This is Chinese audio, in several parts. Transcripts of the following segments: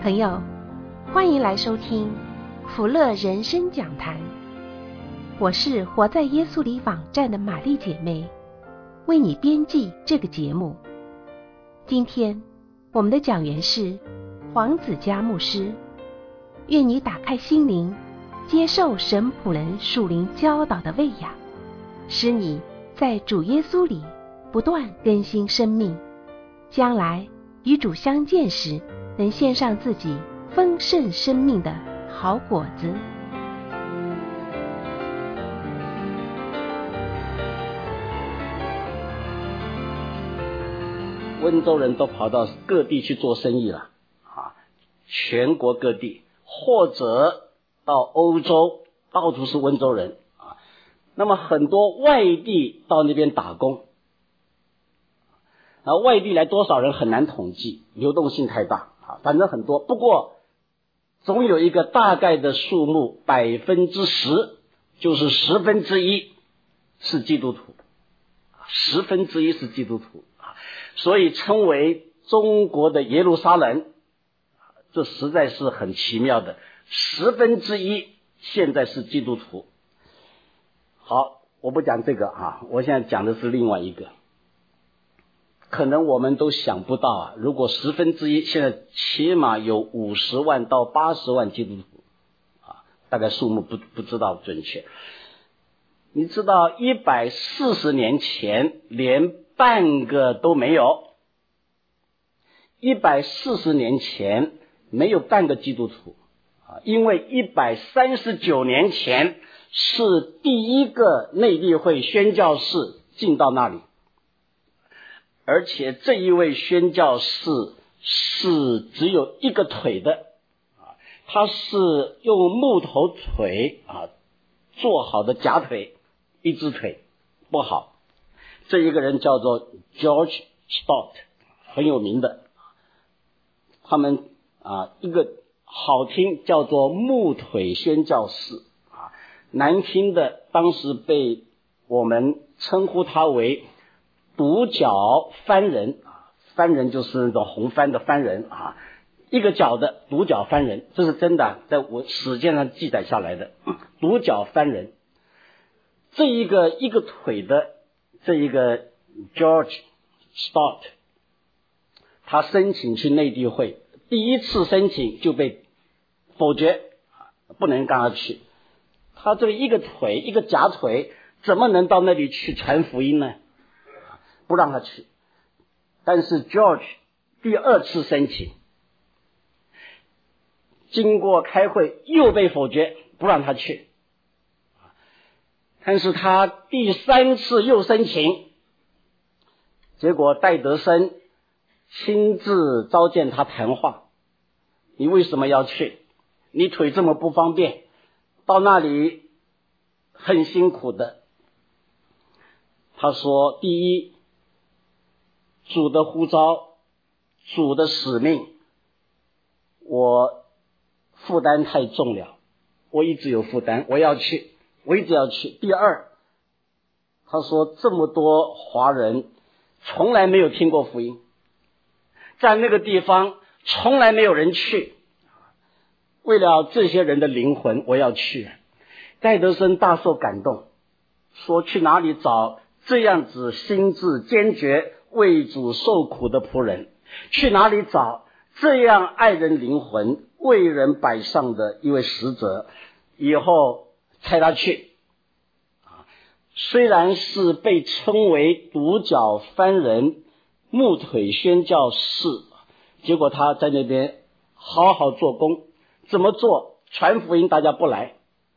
朋友，欢迎来收听福乐人生讲坛。我是活在耶稣里网站的玛丽姐妹，为你编辑这个节目。今天我们的讲员是黄子嘉牧师。愿你打开心灵，接受神仆人属灵教导的喂养，使你在主耶稣里不断更新生命，将来与主相见时，能献上自己丰盛生命的好果子。 温州人都跑到各地去做生意了全国各地，或者到欧洲，到处是温州人那么很多外地到那边打工，然后外地来多少人很难统计，流动性太大反正很多，不过总有一个大概的数目10%，就是1/10是基督徒，1/10是基督徒所以称为中国的耶路撒冷。这实在是很奇妙的，1/10现在是基督徒。好，我不讲这个我现在讲的是另外一个。可能我们都想不到如果1/10现在起码有50万到80万基督徒大概数目不知道准确。你知道140年前连半个都没有，140年前没有半个基督徒因为139年前是第一个内地会宣教士进到那里，而且这一位宣教士是只有一个腿的他是用木头腿做好的假腿，一只腿不好。这一个人叫做 George Stott， 很有名的，他们一个好听叫做木腿宣教士难听的当时被我们称呼他为独角番人，番人就是那种红番的番人一个角的独角番人，这是真的，在我史记上记载下来的独角番人。这一个腿的这一个 George Stott， 他申请去内地会，第一次申请就被否决，不能让他去。他这一个腿一个假腿怎么能到那里去传福音呢？不让他去。但是 George 第二次申请，经过开会又被否决，不让他去。但是他第3次又申请，结果戴德生亲自召见他谈话，你为什么要去？你腿这么不方便，到那里很辛苦的。他说，第一，主的呼召，主的使命，我负担太重了，我一直有负担，我要去，我一直要去。第二，他说这么多华人从来没有听过福音，在那个地方从来没有人去，为了这些人的灵魂我要去。戴德生大受感动，说去哪里找这样子心志坚决为主受苦的仆人，去哪里找这样爱人灵魂为人摆上的一位使者。以后派他去虽然是被称为独角番人木腿宣教士，结果他在那边好好做工。怎么做？传福音大家不来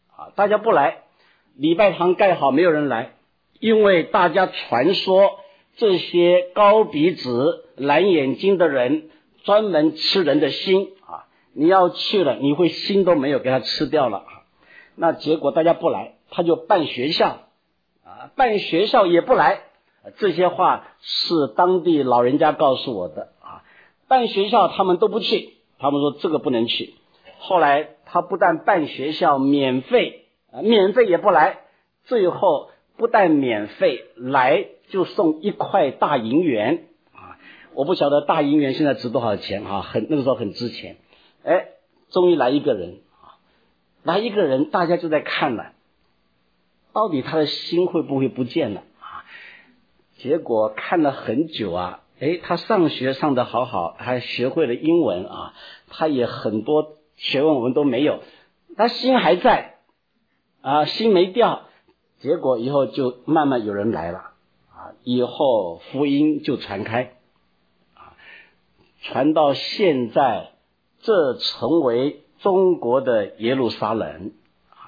礼拜堂盖好没有人来，因为大家传说这些高鼻子蓝眼睛的人专门吃人的心你要去了你会心都没有给他吃掉了那结果大家不来，他就办学校办学校也不来。这些话是当地老人家告诉我的办学校他们都不去，他们说这个不能去。后来他不但办学校免费也不来，最后不但免费，来就送1块大银元我不晓得大银元现在值多少钱那个时候很值钱。 终于来一个人，大家就在看了，到底他的心会不会不见了啊？结果看了很久啊，他上学上得好好，还学会了英文啊，他也很多学问我们都没有，他心还在啊，心没掉。结果以后就慢慢有人来了啊，以后福音就传开啊，传到现在，这成为中国的耶路撒冷啊。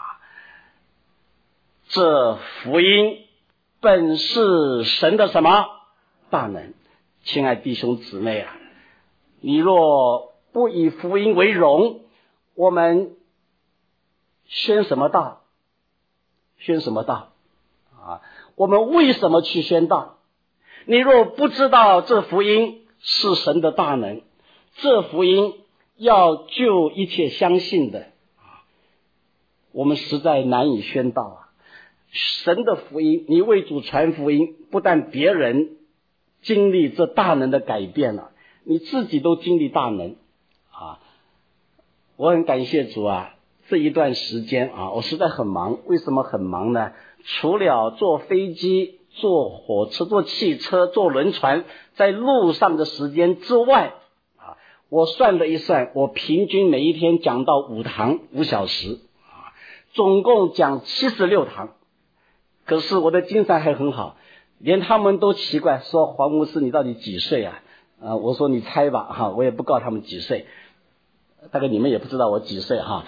这福音本是神的什么大能？亲爱弟兄姊妹啊，你若不以福音为荣，我们宣什么道？宣什么道啊？我们为什么去宣道？你若不知道这福音是神的大能，这福音要救一切相信的啊，我们实在难以宣道啊。神的福音，你为主传福音，不但别人经历这大能的改变了，你自己都经历大能啊。我很感谢主啊，这一段时间啊，我实在很忙。为什么很忙呢？除了坐飞机、坐火车、坐汽车、坐轮船在路上的时间之外啊，我算了一算，我平均每一天讲到5堂5小时啊，总共讲76堂。可是我的精神还很好，连他们都奇怪说，黄牧师你到底几岁啊？我说你猜吧哈，我也不告诉他们几岁，大概你们也不知道我几岁哈。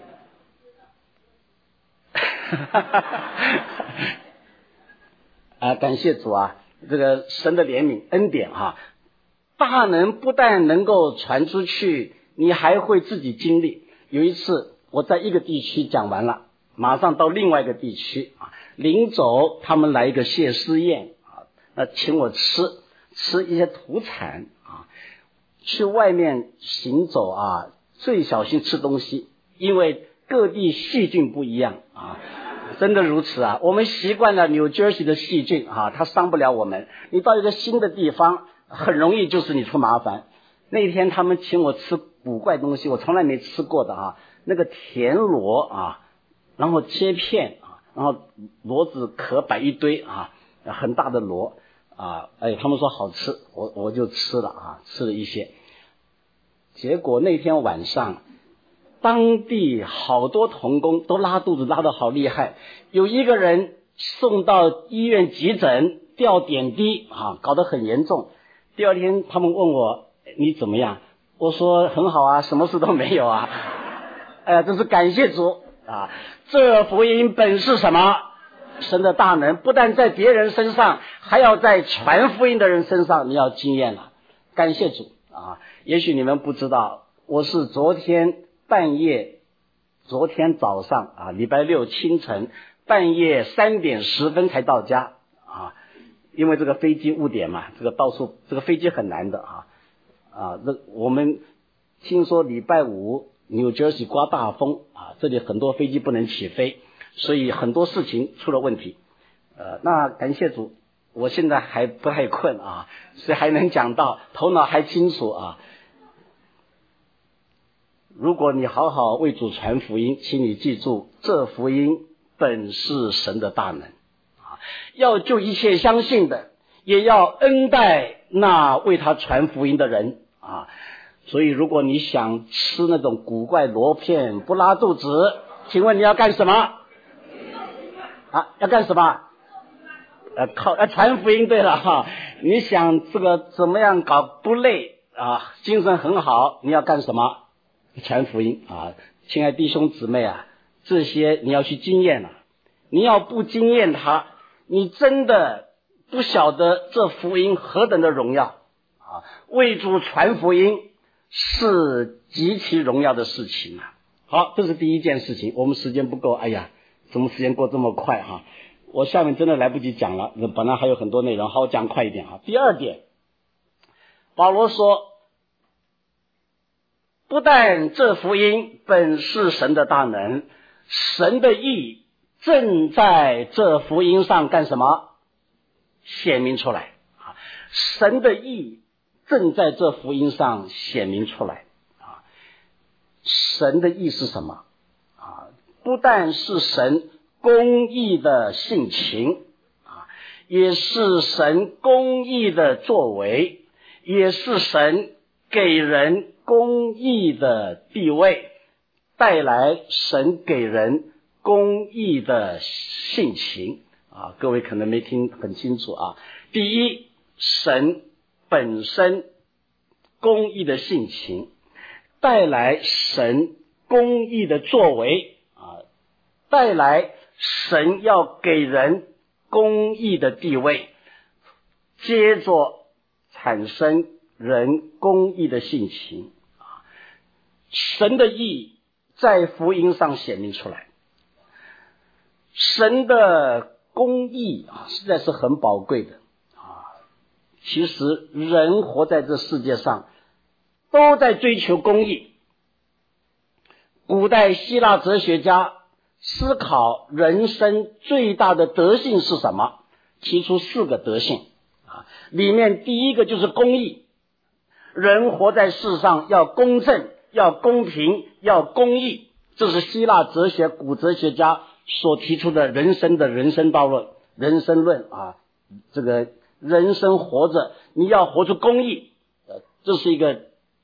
感谢主啊，这个神的怜悯恩典哈，大能不但能够传出去，你还会自己经历。有一次我在一个地区讲完了，马上到另外一个地区啊，临走他们来一个谢师宴啊，请我吃一些土产啊。去外面行走啊，最小心吃东西，因为各地细菌不一样啊。真的如此啊，我们习惯了 New Jersey 的细菌啊，它伤不了我们。你到一个新的地方，很容易就是你出麻烦。那天他们请我吃古怪东西，我从来没吃过的啊，那个田螺啊，然后切片啊，然后螺子壳摆一堆啊，很大的螺啊，他们说好吃，我就吃了啊，吃了一些。结果那天晚上，当地好多同工都拉肚子拉得好厉害，有一个人送到医院急诊吊点滴啊，搞得很严重。第二天他们问我你怎么样？我说很好啊，什么事都没有啊。真是感谢主啊！这福音本是什么？神的大能，不但在别人身上，还要在传福音的人身上，你要经验了。感谢主啊！也许你们不知道，我是昨天早上啊，礼拜6清晨半夜3点10分才到家啊，因为这个飞机误点嘛，这个飞机很难的我们听说礼拜5 New Jersey 刮大风啊，这里很多飞机不能起飞，所以很多事情出了问题。那感谢主，我现在还不太困啊，所以还能讲到，头脑还清楚啊。如果你好好为主传福音，请你记住，这福音本是神的大能啊，要救一切相信的，也要恩待那为他传福音的人啊。所以如果你想吃那种古怪螺片不拉肚子，请问你要干什么啊？要干什么？传福音。对了哈，你想这个怎么样搞不累啊，精神很好，你要干什么？传福音啊！亲爱弟兄姊妹啊，这些你要去经验了。你要不经验它，你真的不晓得这福音何等的荣耀啊！为主传福音是极其荣耀的事情啊！好，这是第一件事情。我们时间不够，哎呀，怎么时间过这么快哈？我下面真的来不及讲了，本来还有很多内容，好，我讲快一点啊。第二点，保罗说，不但这福音本是神的大能，神的义正在这福音上干什么？显明出来啊！神的义正在这福音上显明出来啊！ 神的义是什么不但是神公义的性情也是神公义的作为，也是神给人公义的地位，带来神给人公义的性情各位可能没听很清楚第一，神本身公义的性情，带来神公义的作为带来神要给人公义的地位，接着产生人公义的性情神的义在福音上显明出来。神的公义实在是很宝贵的其实人活在这世界上都在追求公义。古代希腊哲学家思考人生最大的德性是什么，提出4个德性里面第一个就是公义。人活在世上要公正，要公平，要公义，这是希腊哲学古哲学家所提出的人生道论，人生论这个人生活着你要活出公义这是一个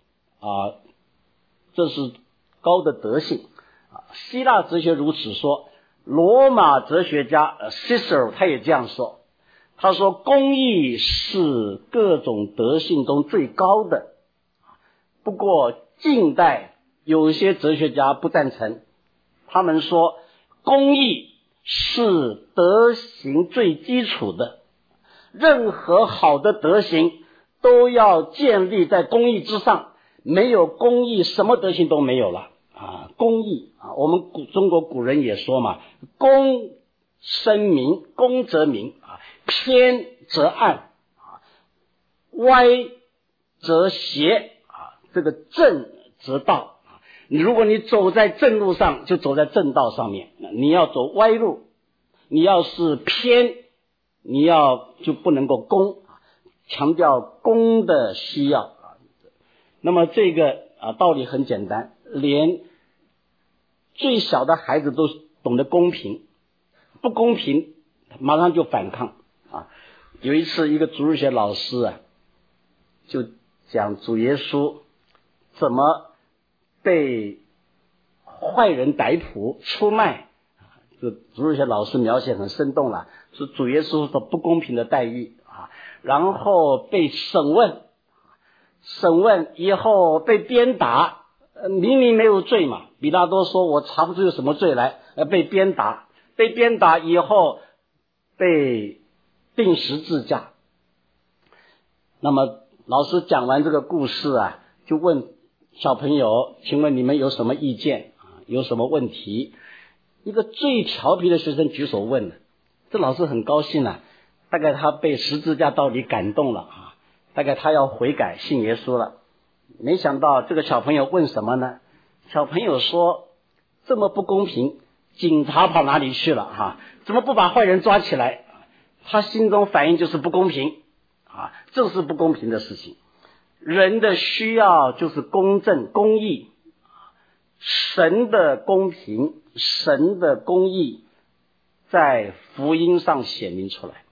这是高的德性希腊哲学如此说，罗马哲学家Cicero 他也这样说，他说公义是各种德性中最高的。不过近代有些哲学家不赞成，他们说公义是德行最基础的，任何好的德行都要建立在公义之上，没有公义什么德行都没有了公义我们中国古人也说嘛，公生明，公则明偏则暗歪则邪这个正则道如果你走在正路上就走在正道上面，你要走歪路，你要是偏你要就不能够公，强调公的需要那么这个道理很简单，连最小的孩子都懂得公平，不公平马上就反抗有一次一个主日学老师就讲主耶稣怎么被坏人逮捕出卖，这主日学老师描写很生动了，是主耶稣所不公平的待遇然后被审问以后被鞭打明明没有罪嘛，比拉多说我查不出有什么罪来被鞭打以后被钉十字架。那么老师讲完这个故事就问小朋友，请问你们有什么意见有什么问题？一个最调皮的学生举手问了，这老师很高兴大概他被十字架道理感动了大概他要悔改信耶稣了。没想到这个小朋友问什么呢？小朋友说这么不公平，警察跑哪里去了怎么不把坏人抓起来？他心中反应就是不公平这是不公平的事情。人的需要就是公正公义，神的公平神的公义在福音上显明出来。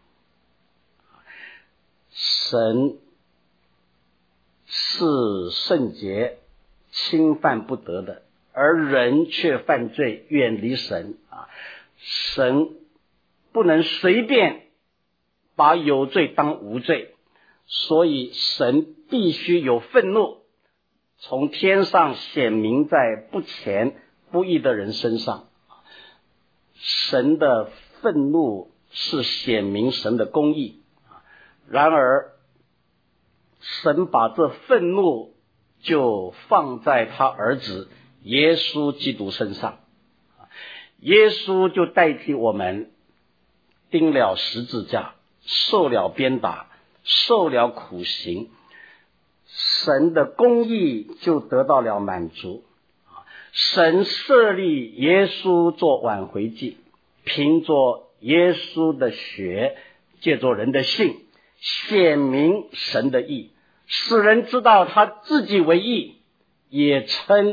神是圣洁侵犯不得的，而人却犯罪远离神神不能随便把有罪当无罪，所以神必须有愤怒从天上显明在不虔不义的人身上。神的愤怒是显明神的公义，然而神把这愤怒就放在他儿子耶稣基督身上，耶稣就代替我们钉了十字架，受了鞭打，受了苦刑，神的公义就得到了满足。神设立耶稣做挽回祭，凭着耶稣的血，借着人的信，显明神的义，使人知道他自己为义，也称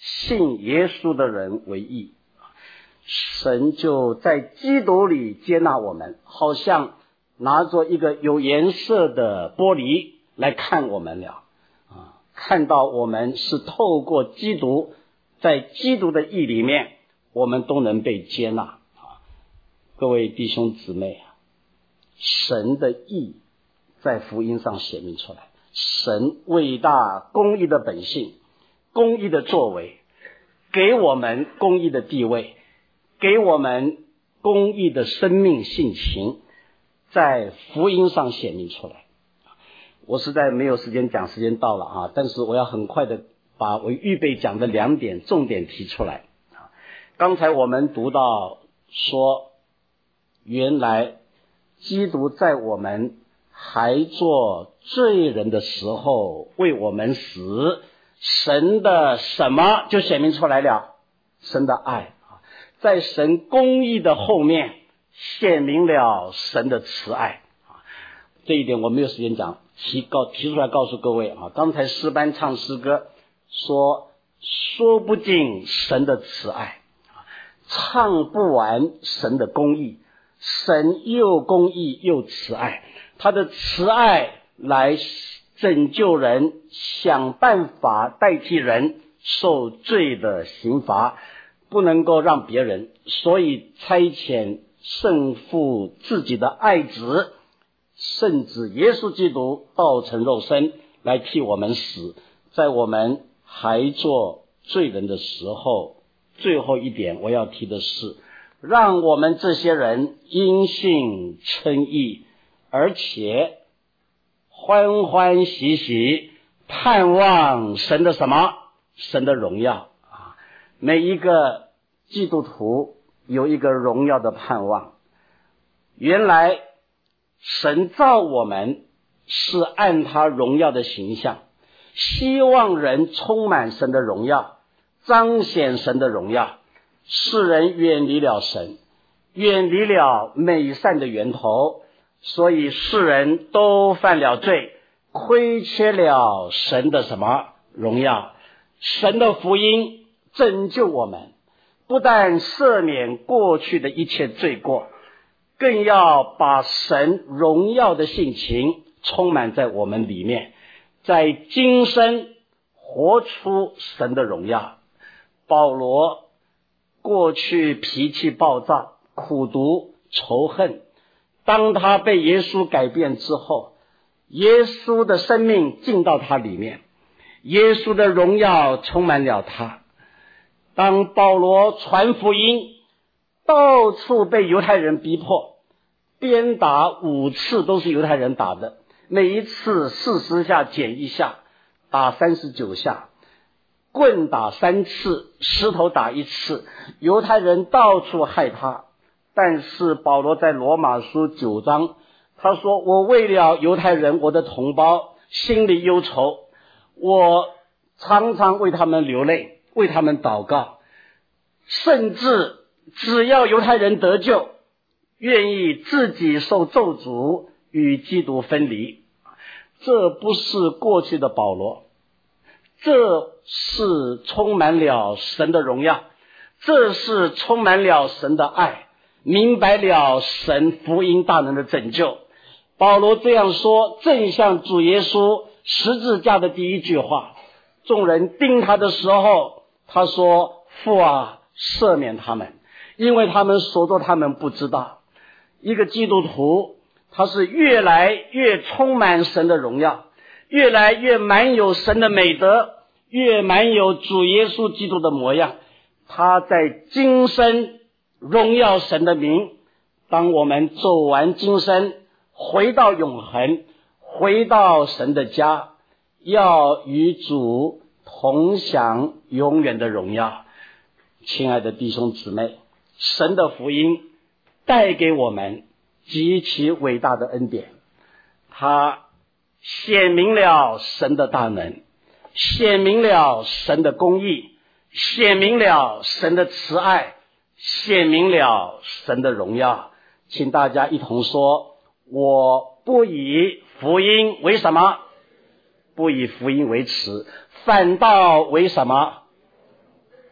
信耶稣的人为义，神就在基督里接纳我们，好像拿着一个有颜色的玻璃来看我们了看到我们是透过基督，在基督的义里面，我们都能被接纳各位弟兄姊妹神的义在福音上显明出来，神伟大公义的本性，公义的作为，给我们公义的地位，给我们公义的生命性情，在福音上显明出来。我实在没有时间讲，时间到了但是我要很快的把我预备讲的2点重点提出来刚才我们读到说，原来基督在我们还做罪人的时候为我们死，神的什么就显明出来了？神的爱在神公义的后面显明了神的慈爱这一点我没有时间讲，提出来告诉各位刚才诗班唱诗歌说不尽神的慈爱唱不完神的公义，神又公义又慈爱，他的慈爱来拯救人，想办法代替人受罪的刑罚，不能够让别人，所以差遣圣父自己的爱子圣子耶稣基督道成肉身来替我们死，在我们还做罪人的时候。最后一点我要提的是，让我们这些人因信称义，而且欢欢喜喜盼望神的什么？神的荣耀每一个基督徒有一个荣耀的盼望。原来神造我们是按他荣耀的形象，希望人充满神的荣耀，彰显神的荣耀。世人远离了神，远离了美善的源头，所以世人都犯了罪，亏缺了神的什么？荣耀。神的福音拯救我们，不但赦免过去的一切罪过，更要把神荣耀的性情充满在我们里面，在今生活出神的荣耀。保罗过去脾气暴躁，苦毒仇恨，当他被耶稣改变之后，耶稣的生命进到他里面，耶稣的荣耀充满了他。当保罗传福音，到处被犹太人逼迫，鞭打5次都是犹太人打的，每一次40下减1下，打39下，棍打3次，石头打1次，犹太人到处害他。但是保罗在罗马书9章他说，我为了犹太人我的同胞心里忧愁，我常常为他们流泪，为他们祷告，甚至只要犹太人得救，愿意自己受咒诅，与基督分离。这不是过去的保罗，这是充满了神的荣耀，这是充满了神的爱，明白了神福音大能的拯救。保罗这样说，正像主耶稣十字架的第一句话，众人钉他的时候，他说，父啊，赦免他们，因为他们所做他们不知道。一个基督徒他是越来越充满神的荣耀，越来越满有神的美德，越满有主耶稣基督的模样，他在今生荣耀神的名。当我们走完今生，回到永恒，回到神的家，要与主同享永远的荣耀。亲爱的弟兄姊妹，神的福音带给我们极其伟大的恩典，它显明了神的大能，显明了神的公义，显明了神的慈爱，显明了神的荣耀。请大家一同说，我不以福音为什么？不以福音为耻，反倒为什么？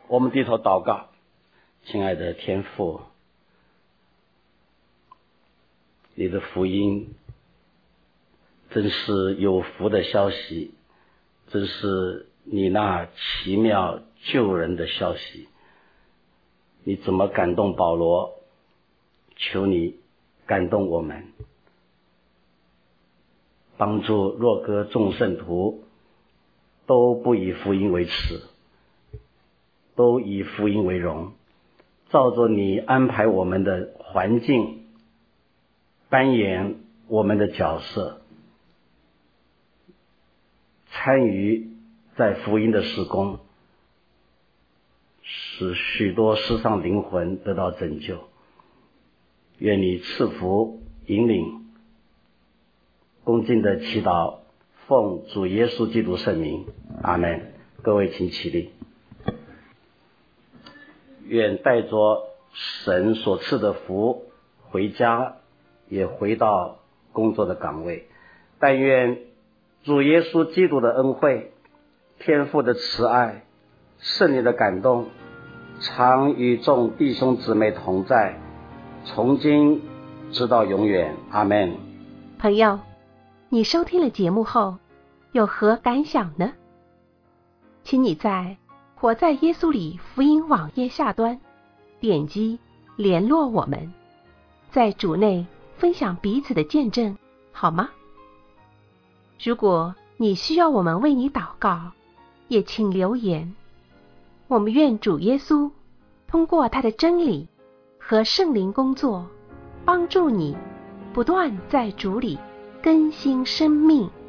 我们低头祷告。亲爱的天父，你的福音真是有福的消息，真是你那奇妙救人的消息。你怎么感动保罗？求你感动我们，帮助若哥众圣徒都不以福音为耻，都以福音为荣，照着你安排我们的环境，扮演我们的角色，参与在福音的事工，使许多世上灵魂得到拯救。愿你赐福引领，恭敬的祈祷，奉主耶稣基督圣名，阿们。各位请起立。愿带着神所赐的福回家，也回到工作的岗位。但愿主耶稣基督的恩惠、天父的慈爱、圣灵的感动，常与众弟兄姊妹同在，从今直到永远，阿们。 朋友，你收听了节目后有何感想呢？请你在活在耶稣里福音网页下端点击联络我们，在主内分享彼此的见证，好吗？如果你需要我们为你祷告，也请留言。我们愿主耶稣通过他的真理和圣灵工作，帮助你不断在主里更新生命。